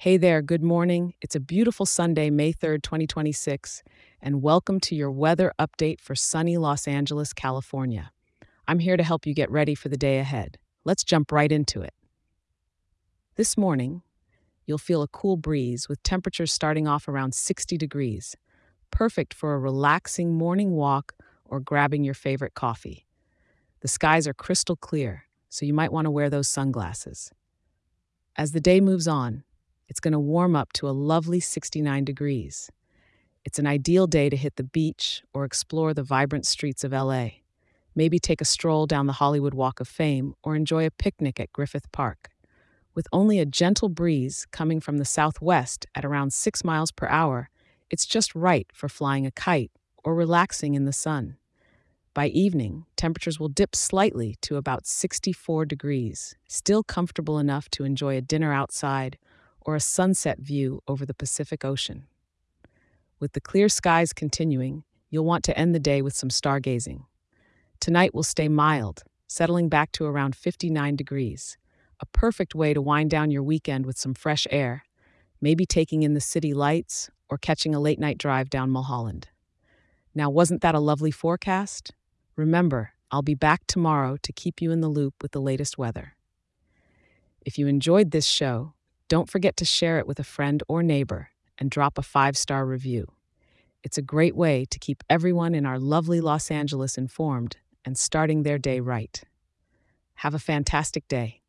Hey there, good morning. It's a beautiful Sunday, May 3rd, 2026, and welcome to your weather update for sunny Los Angeles, California. I'm here to help you get ready for the day ahead. Let's jump right into it. This morning, you'll feel a cool breeze with temperatures starting off around 60 degrees, perfect for a relaxing morning walk or grabbing your favorite coffee. The skies are crystal clear, so you might want to wear those sunglasses. As the day moves on, it's going to warm up to a lovely 69 degrees. It's an ideal day to hit the beach or explore the vibrant streets of LA. Maybe take a stroll down the Hollywood Walk of Fame or enjoy a picnic at Griffith Park. With only a gentle breeze coming from the southwest at around 6 miles per hour, it's just right for flying a kite or relaxing in the sun. By evening, temperatures will dip slightly to about 64 degrees, still comfortable enough to enjoy a dinner outside or a sunset view over the Pacific Ocean. With the clear skies continuing, you'll want to end the day with some stargazing. Tonight will stay mild, settling back to around 59 degrees, a perfect way to wind down your weekend with some fresh air, maybe taking in the city lights or catching a late night drive down Mulholland. Now, wasn't that a lovely forecast? Remember, I'll be back tomorrow to keep you in the loop with the latest weather. If you enjoyed this show, don't forget to share it with a friend or neighbor and drop a 5-star review. It's a great way to keep everyone in our lovely Los Angeles informed and starting their day right. Have a fantastic day.